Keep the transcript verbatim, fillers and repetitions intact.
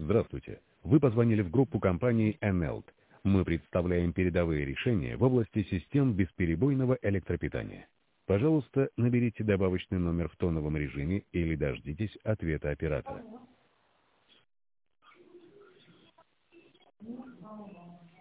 Здравствуйте. Вы позвонили в группу компании Enelt. Мы представляем передовые решения в области систем бесперебойного электропитания. Пожалуйста, наберите добавочный номер в тоновом режиме или дождитесь ответа оператора.